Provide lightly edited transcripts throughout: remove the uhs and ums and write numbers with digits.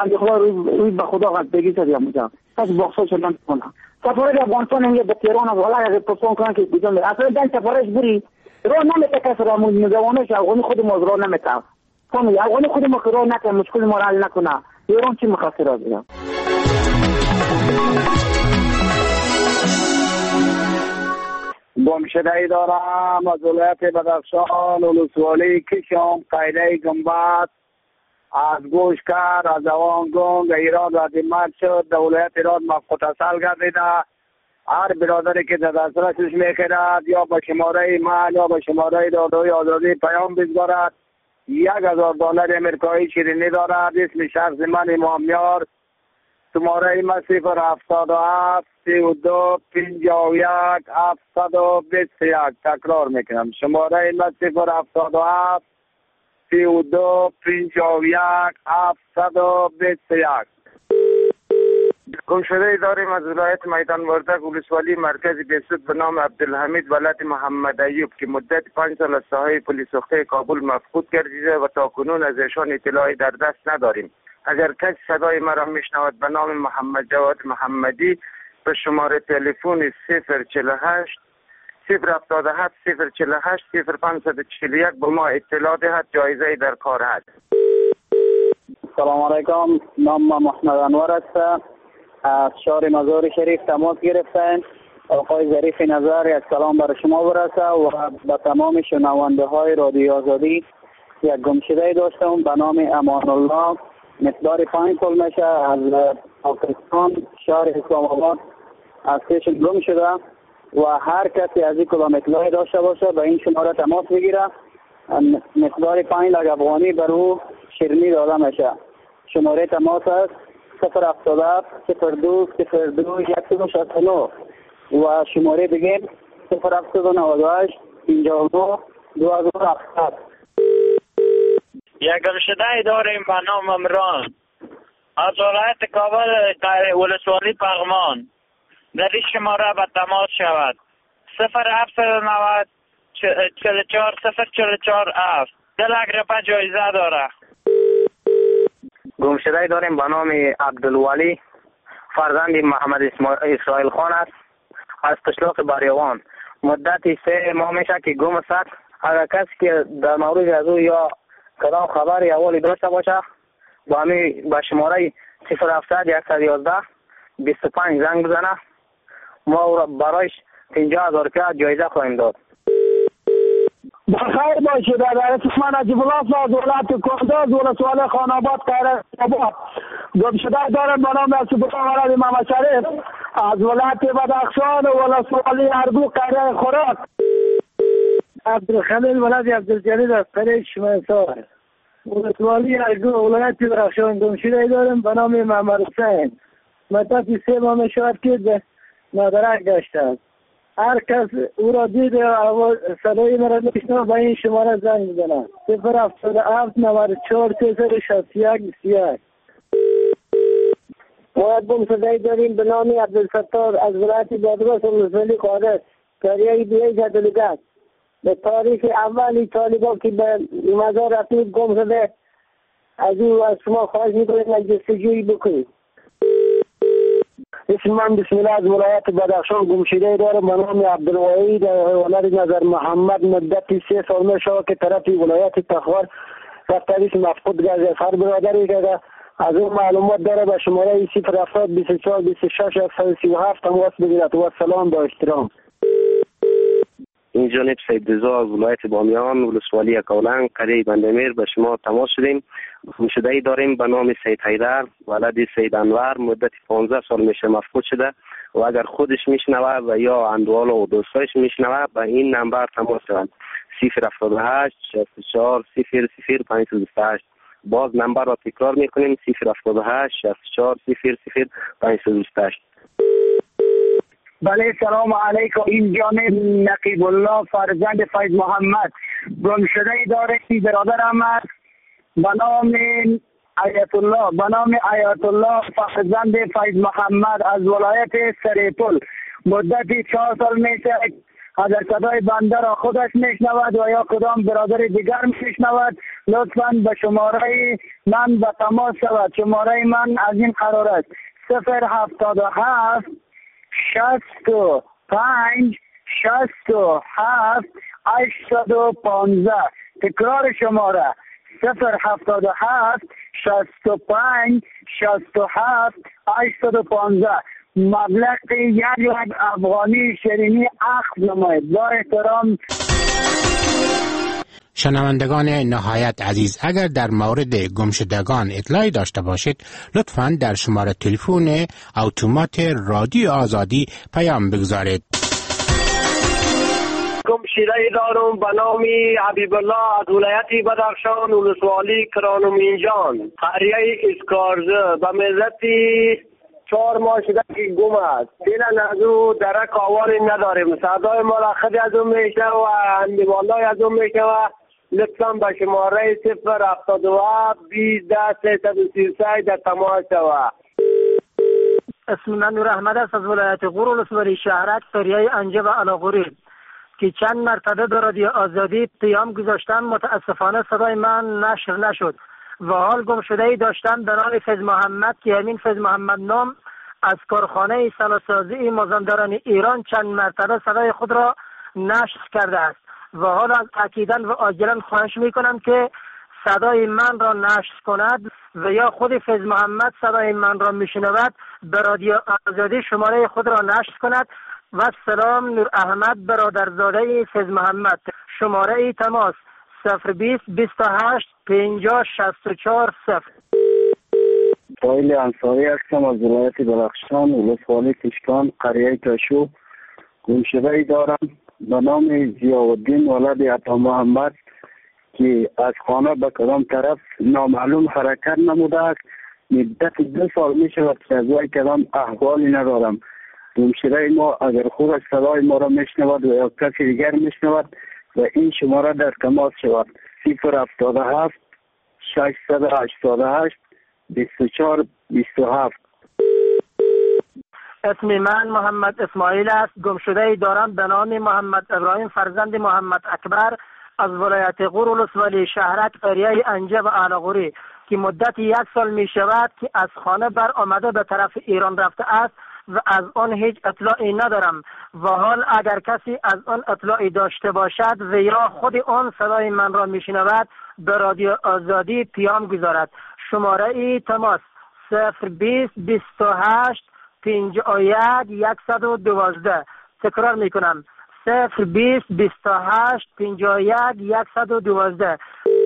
بنده خدا روی به خدا قد بگی زدیم اونجا پس بخصوص شدن کنم سفارش افغانستان اینگه به تهران از والا اگه پسون کنن که بیدون اصلا دن سفارش بری رو نمیته کسی را مزوانش افغانی خود ما را نمیته فهمی افغانی خود ما را نکنه مشکل ما را حل نکنه ایران چی مخاطر را بگم گمشده‌ای دارم از ولایت بدخشان ولسوالی کشم قیده گنبد از گوشکر از اوانگونگ ایران و دیمت شد در ولایت ایران متصل گردیده هر برادری که در دسترسش میخیرد یا با شماره من یا با شماره دادوی آزادی پیام بگذارد $1000 امریکایی شیرینی دارد اسم شخص من امامیار شماره من 077 32 51 721 تکرار میکنم شماره من 077 32 51 721 گمشده‌ای داریم از ولایت میدان وردک ولسوالی مرکز بیسود به نام عبدالحمید ولد محمد ایوب که مدت 5 سال از ساحه پلیس ساخته کابل مفقود گردیده و تا کنون از ایشان اطلاعی در دست نداریم. اگر کسی صدای مرا میشنود به نام محمد جواد محمدی به شماره تلفن 048 077 048 0541 به ما اطلاع دهد جایزه در کار هست. سلام علیکم، نام محمد انور است. از شهر مزار شریف تماس گرفتن. آقای ظریف نظر یک سلام برای شما برسه و به تمام شنونده های رادیو آزادی. یک گمشده داشتم به نام امان الله مقدار 5 سال میشه از پاکستان شهر اسلام آباد از پیش گم شده و هر کسی از این کدام اطلاعی داشته باشه به این شماره تماس بگیره. مقدار 5 لک افغانی بر او شیرینی داده میشه. شماره تماس است 077 02 02 169 و شماره دیگه 0798 59 2007. یک گمشده‌ای داریم به نام عمران از ولایت کابل ولسوالی پغمان. در این شماره به تماس شود 0790 44 044 7 2 لک روپیه جایزه داره. گمشده‌ای داریم به نام عبدالولی فرزند محمد اسرائیل خان است از قشلاق بریوان. مدتی 3 ماه میشه که گم است. اگر کسی که در مورد از او یا کدام خبری اولی داشته باشه با همین به شماره 070 111 25 زنگ بزنه ما برایش 50,000 روپیه جایزه خواهیم داد. بخیر باشید. در اسم من نجیب الله از ولایت کندز ولسوالی خان آباد قیره آباد گمشده دارم به نام سپاه ولد محمد شریف از ولایت بدخشان ولسوالی اردو قیره خوراک. عبدالخلیل ولد عبدالجلیل از قیره شمسار ولسوالی اردو ولایت بدخشان گمشده دارم به نام محمد حسین. مدتی 3 ماه میشود که به نادرک گشته است. هر کس او را دید صدای مرا میشنوه به این شماره زنگ بزنه 077 94 361 21. ما گمشده‌ای داریم به نام عبدالستار از ولایت بادغیس ولسوالی قادر قریه بیای جدلگت. به تاریخ اولی طالبان که به مزار رسمی گم شده از او از شما خواهش میکنید جستجویی بکنید. اسم من بسم الله از ولایت بدخشان گمشده دارم به نام عبدالوحید ولد نظر محمد. مدتی 3 سال میشه که طرف ولایت تخار رفتریش مفقود گشته. هر برادری که از اون معلومات داره به شماره 070 24 26 137 تماس بگیرد. و سلام با احترام. این جانب سید رضا از ولایت بامیان ولسوالی کولنگ قریه بندمیر به شما تماس شدیم. گمشده‌ای داریم به نام سید حیدر ولد سید انور. مدت 15 سال میشه مفقود شده و اگر خودش میشنوه و یا اندوال و دوستایش میشنوه به این نمبر تماس شوند 078 64 00 528. باز نمبر را تکرار میکنیم 078 64 00 528. بله سلام علیکم. این جانب نقیب الله فرزند فیض محمد گمشده‌ای داره که برادرم است به نام آیت الله فرزند فیض محمد از ولایت سریپل. مدتی 4 سال میشه اگر صدای بنده را خودش میشنود و یا کدام برادر دیگر میشنود لطفاً به شماره من به تماس شود. شماره من از این قرار است 077 65 67 815. تکرار شماره 077 65 67 815. مبلغ 1,00,000 افغانی شیرینی اخذ نماید. با احترام. شنوندگان نهایت عزیز، اگر در مورد گمشدگان اطلاعی داشته باشید لطفاً در شماره تلفن اتومات رادیو آزادی پیام بگذارید. گمشده دارم به نام حبیب الله از ولایت بدخشان ولسوالی کرانومینجان قریه اسکارزه به ملت 4 ماه شده که گم است. فعلا از او درک آواری نداریم. صدای ما را خود از اون میشنه و اندیوالای از اون میشنه. لطفاً به شماره 077 20 333 در تماس شود. اسم من نور احمد است از ولایت غور ولسوالی شهرک قریه انجه و علاغوری که چند مرتبه به رادیو آزادی پیام گذاشتم. متاسفانه صدای من نشر نشد و حال گم شده ای داشتم به نام فیض محمد که همین فیض محمد نام از کارخانه سلاسازی مازندران ایران چند مرتبه صدای خود را نشر کرده است و حال از تاکیداً و عاجلاً خواهش میکنم که صدای من را نشر کند و یا خود فیض محمد صدای من را میشنود به رادیو آزادی شماره خود را نشر کند. و سلام، نور احمد برادرزاده فیض محمد. شماره تماس 020 28 50 64 0. فایل انصاری هستم از ولایت بدخشان ولسوالی کشکان قریه کشو. گمشده ای دارم به نام ضیاءالدین ولد عطا محمد که از خانه به کدام طرف نامعلوم حرکت نموده است. مدت 2 سال می شود که از وی کدام احوالی ندارم. گمشده ما اگر خودش صدای ما را میشنود و یا کسی دیگر میشنود و این شماره در تماس شود 077 688 24 27. اسم من محمد اسماعیل است. گمشده ای دارم به نام محمد ابراهیم فرزند محمد اکبر از ولایت غور ولسوالی شهرک قریه انجه و علاغوری که مدت 1 سال می شود که از خانه بر آمده به طرف ایران رفته است و از آن هیچ اطلاعی ندارم و حال اگر کسی از آن اطلاعی داشته باشد و یا خود آن صدای من را میشنود به رادیو آزادی پیام گذارد. شماره ای تماس 020 28 51 112. تکرار میکنم 020 28 51 112.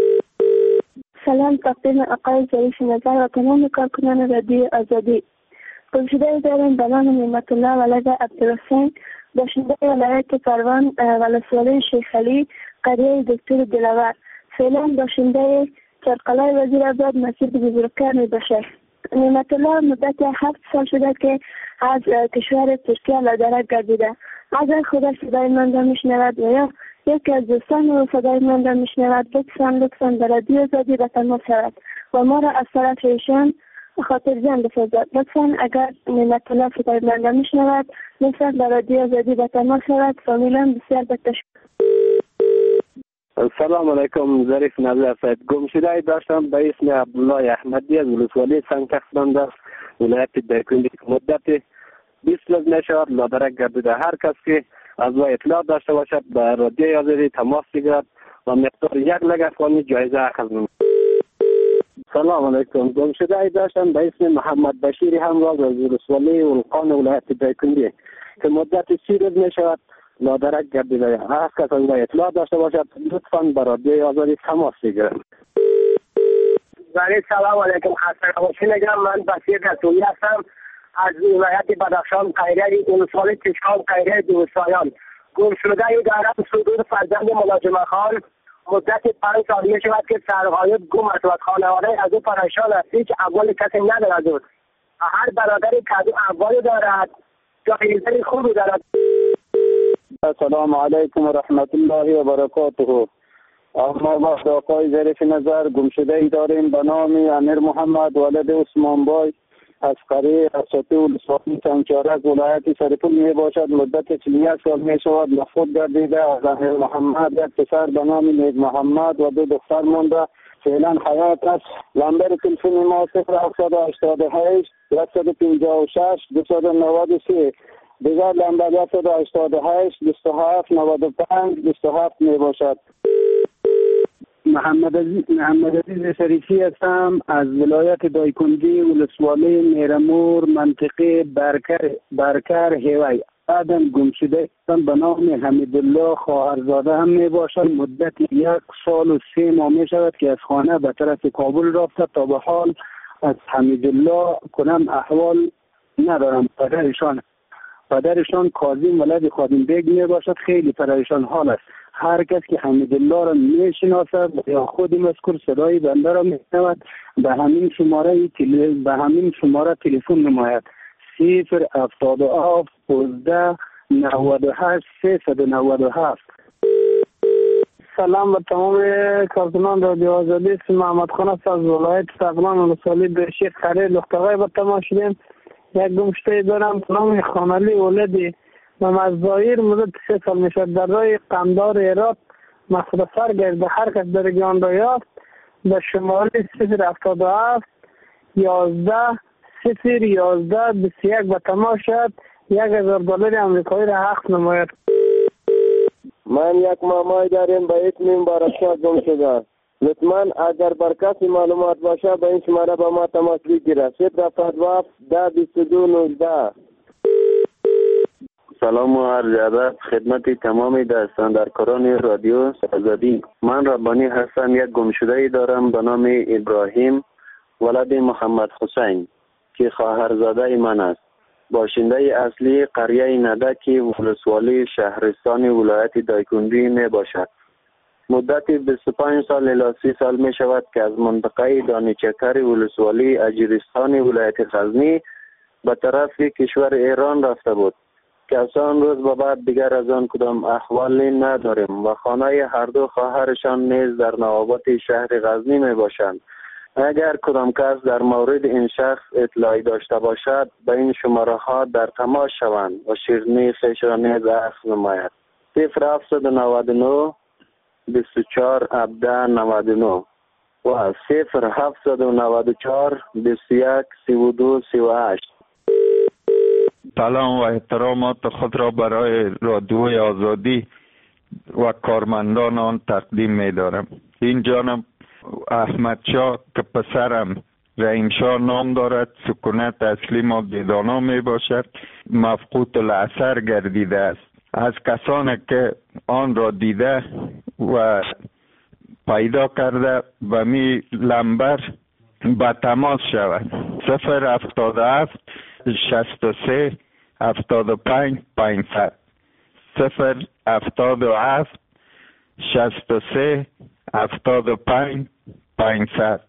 سلام تقدیم آقای ظریف نظر و تمام کارکنان رادیو آزادی. گمشده داریم به نام نعمت الله ولد عبدالحسین باشنده ولایت پروان ولسوالی شیخ علی قریه دکتر دلاور. فعلا باشنده چرقلای وزیرآباد مسجد بزرگکار می باشد. نعمت الله مدت 7 سال شده که از کشور ترکیه لادرک گردیده. اگر خودش صدای من را میشنود و یا یکی از دوستان او صدای من را میشنود لطفاً به رادیو آزادی به تماس شود و ما را از طرف ایشان خاطر جان بسازد. لطفاً اگر نعمت الله صدای من را میشنود لطفاً به رادیو آزادی به تماس شود. فامیلان بسیار بتشکر. السلام علیکم. ظریف نظر است. گمشده ای داشتم به اسم عبدالله احمدی از ولسوالی سنگتخت ولایت دایکنډي مدت 20 روز میشود لادرک گردیده. هر کس که از وی اطلاع داشته باشد به رادیو آزادی تماس بگیرد و مقدار 1,00,000 افغانی جایزه اخذ نماید. سلام علیکم. گمشده ای داشتم به اسم محمد بشیر همراز از ولسوالی ولقان ولایت دایکنډي که مدت 30 روز میشود لادرک گردیده. هر کس از وی اطلاع داشته باشد لطفاً به رادیو آزادی تماس بگیرد. سلام علیکم. خسته نباشید. من بشیر رسولی هستم از ولایت بدخشان قریه ولسوالی کشکان قریه دوستایان. گمشده ای دارم صدور فرزند ملازم خان مدت 5 سال می شود که سرغایب گم است و خانواده از او پریشان است. هیچ احوال کسی ندارد. هر برادری که از او احوال دارد جایزه خوبی دارد. السلام علیکم و رحمت الله و برکاته. اما وقت آقای ظریف نظر گمشده ای داریم به نام امیر محمد ولد عثمان بای اسقری اساتی ولسوالی سنگچارک ولایت سرپول می باشد. مدت 41 سال می شود مفقود گردیده. از امیر محمد یک پسر به نام نیک محمد و 2 دختر مانده فعلا حیات است. نمبر تلفن ما 0788 156 293. دیگر نمبر 188 27 95 27 می باشد. محمد عزیز شریفی هستم از ولایت دایکنډي ولسوالی میرمور منطقه برکر هیوی. آدم گم شده به نام حمیدالله خواهرزاده هم می باشد. مدت 1 سال و 3 ماه می شود که از خانه به طرف کابل رفته. تا به حال از حمیدالله کنم احوال ندارم. پدرشان کاظم ولد خادم بیگ می باشد. خیلی پریشان حال است. هر کس که حمیدالله را می شناسد یا خود مذکور صدای بنده را می شنود به همین شماره تلفن نماید. 077 15 98 397. سلام به تمام کارکنان رادیو آزادی. اسم محمد خان است از ولایت سغلان ولسوالی به شیخ خلیل لختغای به تماس شدیم. یک گمشته دارم به نام خانعلی ولدی و مزایر مدت 3 سال می شد در راه قمدار ایراد مختصر گرد. هر کس در رگیان را یافت به شماره 077 11 011 21 به تماس شد. $1000 آمریکایی را حق نماید. من یک مامای داریم به اسم مبارکشاه گم شده. لطفاً اگر بر کسی معلومات باشه به این شماره با ما تماس بگیره. 077 10 22 19. سلام و عرض ادب خدمت تمام دستاندرکاران رادیو آزادی. من ربانی هستم. یک گمشده دارم به نام ابراهیم ولد محمد حسین که خواهرزاده من است. باشنده اصلی قریه ندکی ولسوالی شهرستان ولایت دایکنډي می باشد. مدت 25 سال الی 30 سال می شود که از منطقه دانیچکر ولسوالی اجرستان ولایت غزنی به طرف کشور ایران رفته بود که از آن روز به بعد دیگر از آن کدام احوالی نداریم و خانه هر 2 خواهرشان نیز در نوابت شهر غزنی می باشند. اگر کدام کس در مورد این شخص اطلاعی داشته باشد به این شماره ها در تماس شوند و شیرینی خویش را نیز عکس نماید. 0799 24 17 99 و 0794 21 32 38. سلام و احترامات خود را برای رادیوی آزادی و کارمندان آن تقدیم می دارم. این جانب احمد شاه که پسرم رحیم شاه نام دارد. سکونت اصلی ما بیدانا می باشد. مفقود الاثر گردیده است. از کسانی که آن را دیده و پیدا کرده و می لمبر به تماس شود. 077 63 75 500 077 63 75 500.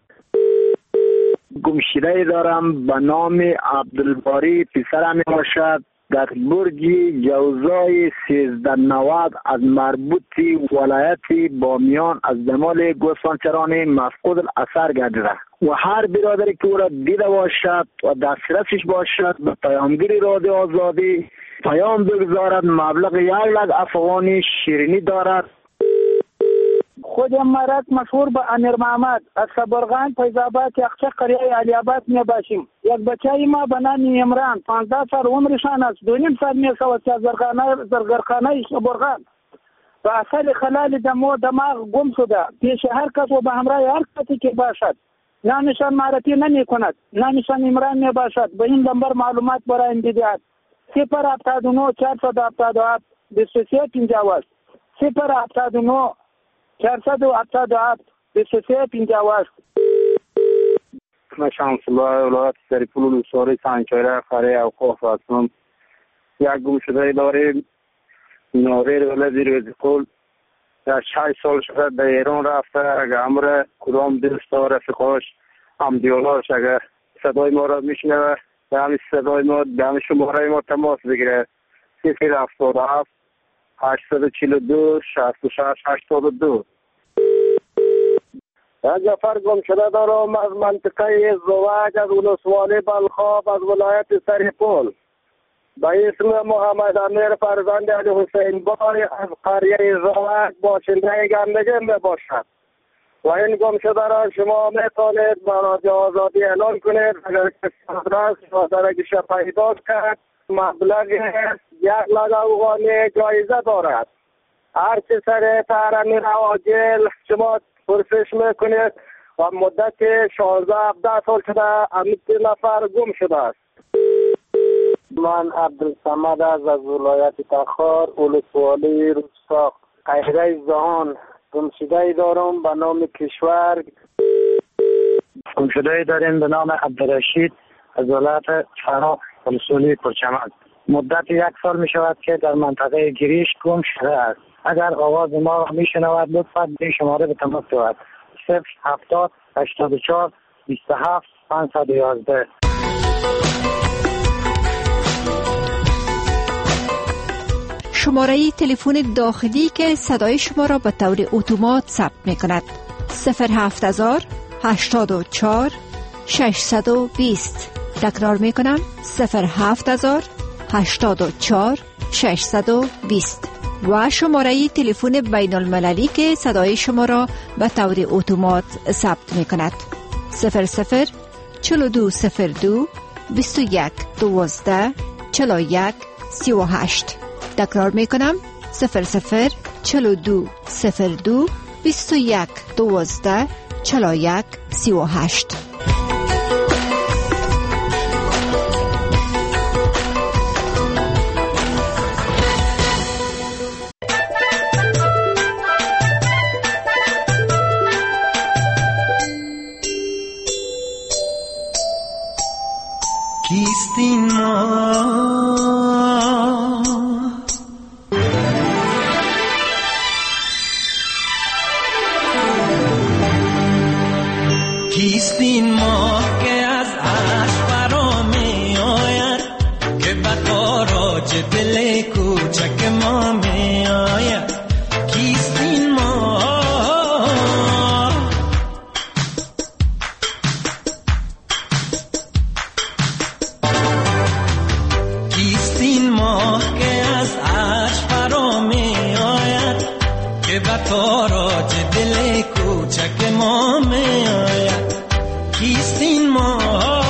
گمشده دارم به نام عبدالباری پسرم می باشد در برج جوزای 1390 از مربوطی ولایت بامیان از دمال گوسفندچران مفقود الاثر گردیده و هر برادری که او را دیده باشد و دسترسش باشد به پیامگیر رادیو آزادی پیام بگذارد. مبلغ 1,00,000 افغانی شیرینی دارد. خودم مرد مشهور به امیر محمد از صبرغان فیض‌آباد یخچه قریه علی آباد می باشیم. یک بچه ما به نام عمران 15 سال عمرشان است. 2.5 سال می شود که زرگرخانه صبرغان و اثر خلال دماغ گم شده. پیش هر کس و به همراه هر کسی که باشد نامشان معرفی نمی کند. نامشان عمران می باشد. به این نمبر معلومات برای دیدید. 079 477 23 50 079 477 23 50. من شمس الله ولایت سرپول ولسوالی سنگچارک قریه اوقاف هستم. یک گمشده داریم نویر ولدی روزقول در 6 سال شده در ایران رفته. اگر امر کدام دوست و رفیقاش همدیالهاش اگر صدای ما را میشنوه به همین صدای ما به همین شماره ما تماس بگیره. 077 842 66 82. یک نفر گم شده دارم از منطقه زوج، از ولسوالی بلخاب، از ولایت سریپول، به اسم محمد امیر فرزند علی حسین بای از قریه زوج باشنده گندگی می باشد و این گم شده را شما میتونید به رادیو آزادی اعلان کنید. اگر کسی آدرس یا درگیش پیدا کرد مبلغ 1,00,000 افغانی جایزه دارد. هر چی سریعتر امیر عاجل شما پرسش میکنید و مدت 16-17 سال شده امیت نفر گم شده است. من عبدالصمد از ولایت تخار ولسوالی روستا قیره زهان گمشده دارم به نام کشور. گمشده داریم به نام عبدالرشید از ولایت فرا ولسوالی پرچمن. مدت 1 سال می شود که در منطقه گریش گم شده است. اگر آواز ما می شنود لطفاً به شماره به تماس شود 070 84 27 511. شماره تلفن داخلی که صدای شما را به طور اتومات ثبت می کند 07000 84 620. تکرار می کنم 07000 84 620 و شماره تلفن بین المللی که صدای شما را به طور اتومات ثبت می کند 00 4202 21 12 41 38. تکرار می کنم 00 4202 21 12 41 38. کیستین ما که از عشق برا می آید که به تاراج دل کوچک ما می آید. کیستین ما کیستین ما که از عشق برا می آید که به تاراج دل کوچک ما می آید. کیستین ما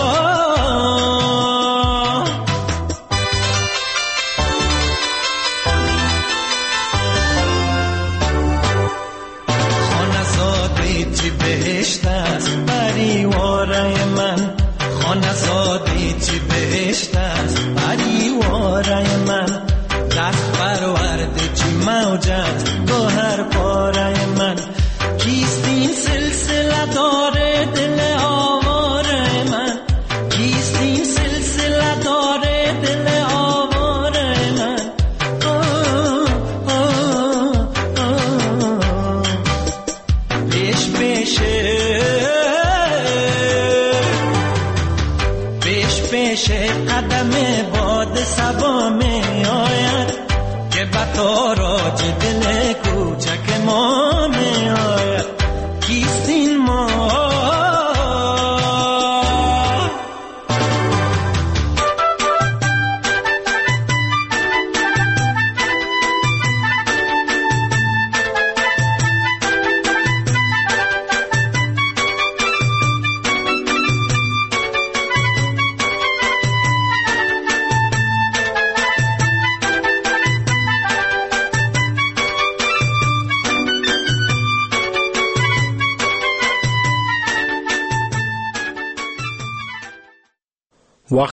خانه زاده چی بهشت است پریواره من، خانه زاده چی بهشت است پریواره من، دست پرورده چی موج است گوهر پاره من. کیستین سلسله داره دل آواره من، کیستین سلسله داره دل آواره من. پیش پیشه قدم باد سبا می آید که به تاراج دل کوچک ما می آید. کیستین